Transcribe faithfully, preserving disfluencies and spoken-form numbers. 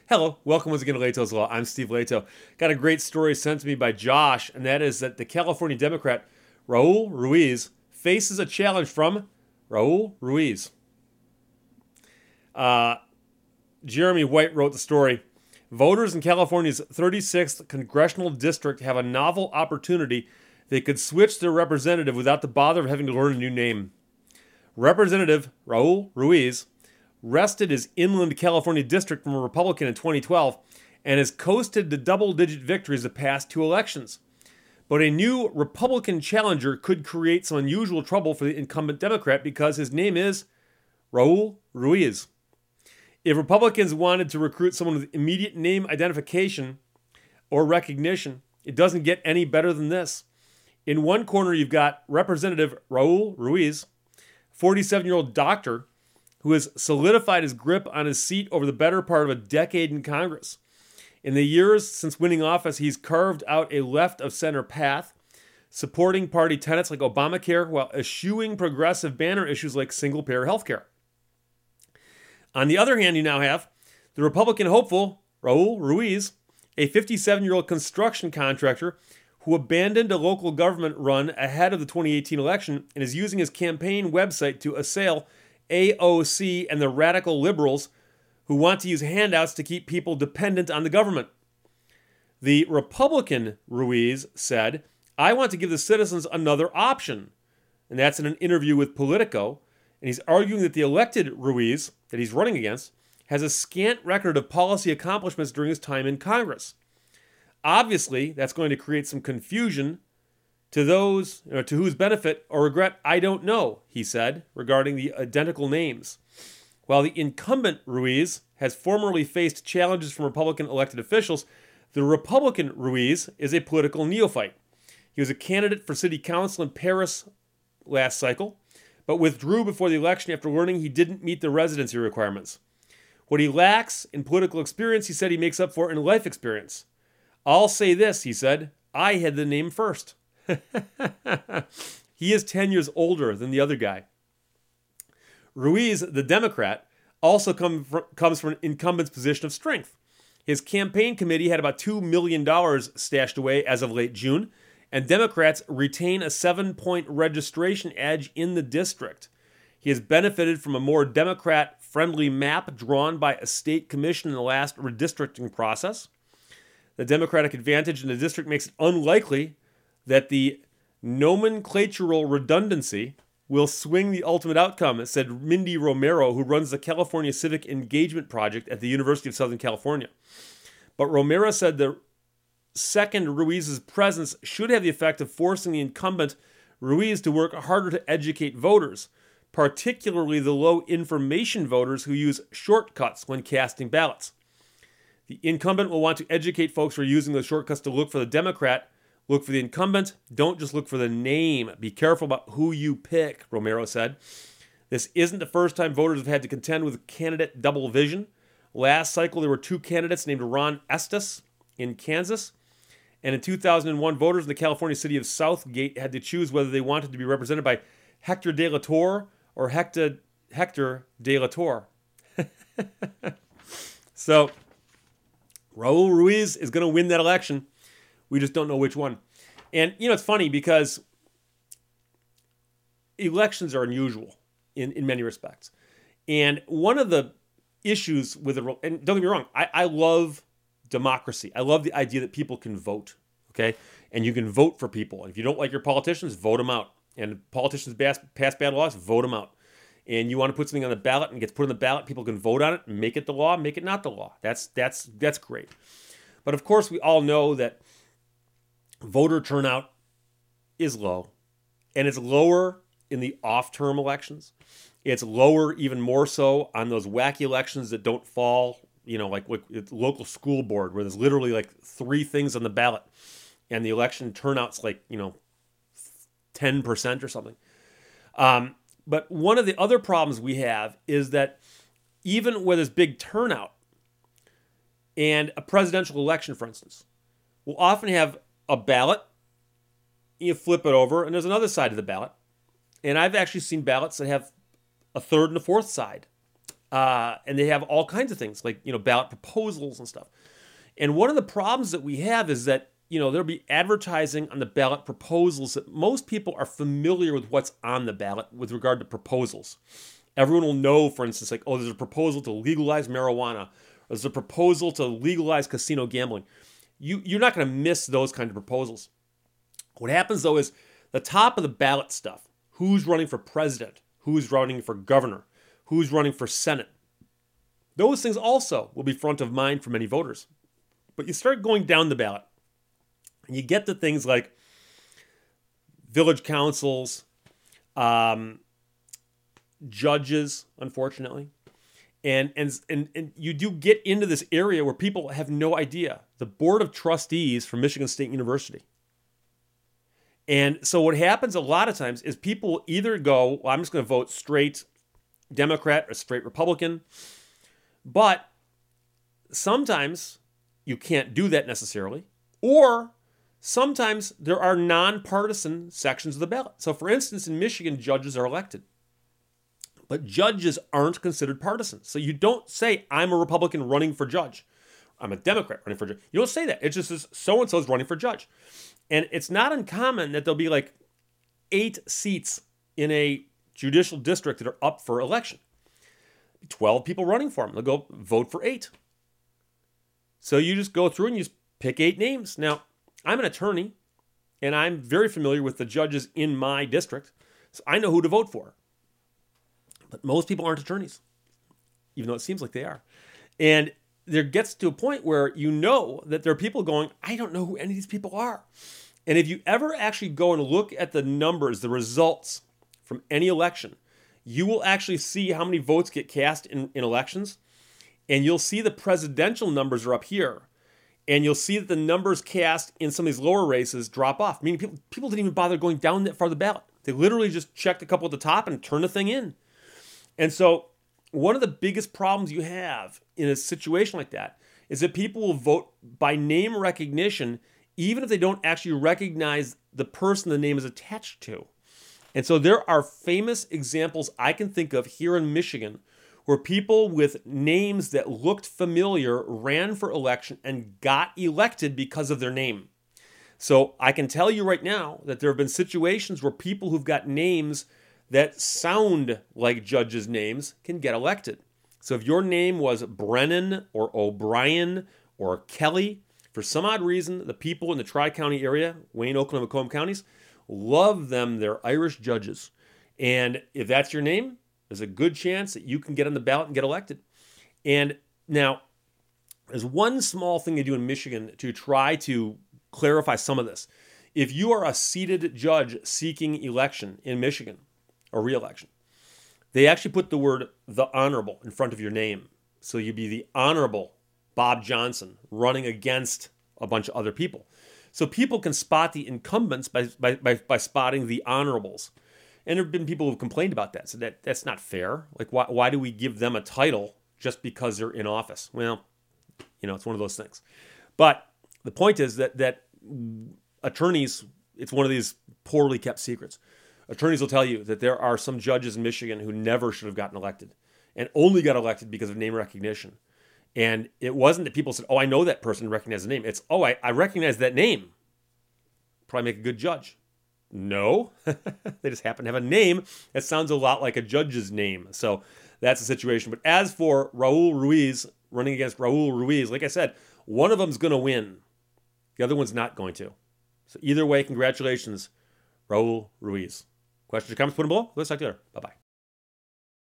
Hello, welcome once again to Leto's Law. I'm Steve Leto. Got a great story sent to me by Josh, and that is that the California Democrat Raul Ruiz faces a challenge from Raul Ruiz. Uh, Jeremy White wrote the story. Voters in California's thirty-sixth congressional district have a novel opportunity. They could switch their representative without the bother of having to learn a new name. Representative Raul Ruiz wrested his inland California district from a Republican in twenty twelve and has coasted to double-digit victories the past two elections. But a new Republican challenger could create some unusual trouble for the incumbent Democrat because his name is Raul Ruiz. If Republicans wanted to recruit someone with immediate name identification or recognition, it doesn't get any better than this. In one corner, you've got Representative Raul Ruiz, forty-seven-year-old doctor who has solidified his grip on his seat over the better part of a decade in Congress. In the years since winning office, he's carved out a left-of-center path, supporting party tenets like Obamacare while eschewing progressive banner issues like single-payer health care. On the other hand, you now have the Republican hopeful, Raul Ruiz, a fifty-seven-year-old construction contractor who abandoned a local government run ahead of the twenty eighteen election and is using his campaign website to assail A O C and the radical liberals who want to use handouts to keep people dependent on the government. The Republican Ruiz said, "I want to give the citizens another option." And that's in an interview with Politico. And he's arguing that the elected Ruiz that he's running against has a scant record of policy accomplishments during his time in Congress. Obviously, that's going to create some confusion to those, or to whose benefit or regret, I don't know, he said, regarding the identical names. While the incumbent Ruiz has formerly faced challenges from Republican elected officials, the Republican Ruiz is a political neophyte. He was a candidate for city council in Paris last cycle, but withdrew before the election after learning he didn't meet the residency requirements. What he lacks in political experience, he said he makes up for in life experience. I'll say this, he said, I had the name first. He is ten years older than the other guy. Ruiz, the Democrat, also come from, comes from an incumbent's position of strength. His campaign committee had about two million dollars stashed away as of late June, and Democrats retain a seven-point registration edge in the district. He has benefited from a more Democrat-friendly map drawn by a state commission in the last redistricting process. The Democratic advantage in the district makes it unlikely that the nomenclatural redundancy will swing the ultimate outcome, said Mindy Romero, who runs the California Civic Engagement Project at the University of Southern California. But Romero said the second Ruiz's presence should have the effect of forcing the incumbent Ruiz to work harder to educate voters, particularly the low-information voters who use shortcuts when casting ballots. The incumbent will want to educate folks who are using those shortcuts to look for the Democrat. Look for the incumbent. Don't just look for the name. Be careful about who you pick, Romero said. This isn't the first time voters have had to contend with candidate double vision. Last cycle, there were two candidates named Ron Estes in Kansas. And in two thousand one, voters in the California city of Southgate had to choose whether they wanted to be represented by Hector de la Torre or Hector, Hector de la Torre. So, Raul Ruiz is going to win that election. We just don't know which one. And, you know, it's funny because elections are unusual in, in many respects. And one of the issues with it, and don't get me wrong, I, I love democracy. I love the idea that people can vote, okay? And you can vote for people. And if you don't like your politicians, vote them out. And politicians pass, pass bad laws, vote them out. And you want to put something on the ballot and it gets put on the ballot, people can vote on it, make it the law, make it not the law. That's that's that's great. But of course, we all know that voter turnout is low. And it's lower in the off-term elections. It's lower even more so on those wacky elections that don't fall, you know, like, like local school board where there's literally like three things on the ballot and the election turnout's like, you know, ten percent or something. Um, but one of the other problems we have is that even where there's big turnout and a presidential election, for instance, we'll often have a ballot, you flip it over, and there's another side of the ballot. And I've actually seen ballots that have a third and a fourth side Uh, and they have all kinds of things like, you know, ballot proposals and stuff. And one of the problems that we have is that, you know, there'll be advertising on the ballot proposals that most people are familiar with what's on the ballot with regard to proposals. Everyone will know, for instance, like, oh, there's a proposal to legalize marijuana. Or there's a proposal to legalize casino gambling. You, you're not going to miss those kind of proposals. What happens, though, is the top of the ballot stuff, who's running for president, who's running for governor, who's running for Senate, those things also will be front of mind for many voters. But you start going down the ballot, and you get to things like village councils, um, judges, unfortunately. And, and, and, and you do get into this area where people have no idea. The Board of Trustees from Michigan State University. And so what happens a lot of times is people either go, well, I'm just going to vote straight Democrat or straight Republican. But sometimes you can't do that necessarily. Or sometimes there are nonpartisan sections of the ballot. So for instance, in Michigan, judges are elected. But judges aren't considered partisan. So you don't say, I'm a Republican running for judge. I'm a Democrat running for judge. You don't say that. It just says, so-and-so is running for judge. And it's not uncommon that there'll be like eight seats in a judicial district that are up for election. twelve people running for them. They'll go vote for eight. So you just go through and you just pick eight names. Now, I'm an attorney, and I'm very familiar with the judges in my district. So I know who to vote for. But most people aren't attorneys, even though it seems like they are. And there gets to a point where you know that there are people going, I don't know who any of these people are. And if you ever actually go and look at the numbers, the results from any election, you will actually see how many votes get cast in, in elections. And you'll see the presidential numbers are up here. And you'll see that the numbers cast in some of these lower races drop off. Meaning people, people didn't even bother going down that far the ballot. They literally just checked a couple at the top and turned the thing in. And so one of the biggest problems you have in a situation like that is that people will vote by name recognition even if they don't actually recognize the person the name is attached to. And so there are famous examples I can think of here in Michigan where people with names that looked familiar ran for election and got elected because of their name. So I can tell you right now that there have been situations where people who've got names that sound like judges' names can get elected. So if your name was Brennan or O'Brien or Kelly, for some odd reason, the people in the Tri-County area, Wayne, Oakland, and Macomb counties, love them. They're Irish judges. And if that's your name, there's a good chance that you can get on the ballot and get elected. And now, there's one small thing they do in Michigan to try to clarify some of this. If you are a seated judge seeking election in Michigan, or re-election, they actually put the word the honorable in front of your name. So you'd be the Honorable Bob Johnson running against a bunch of other people. So people can spot the incumbents by, by, by, by spotting the honorables. And there have been people who've complained about that. So that, that's not fair. Like, why, why do we give them a title just because they're in office? Well, you know, it's one of those things. But the point is that that attorneys, it's one of these poorly kept secrets. Attorneys will tell you that there are some judges in Michigan who never should have gotten elected and only got elected because of name recognition. And it wasn't that people said, oh, I know that person, recognize the name. It's, oh, I, I recognize that name. Probably make a good judge. No, they just happen to have a name that sounds a lot like a judge's name. So that's the situation. But as for Raul Ruiz, running against Raul Ruiz, like I said, one of them's going to win. The other one's not going to. So either way, congratulations, Raul Ruiz. Questions or comments, put them below. Let's talk to you later. Bye-bye.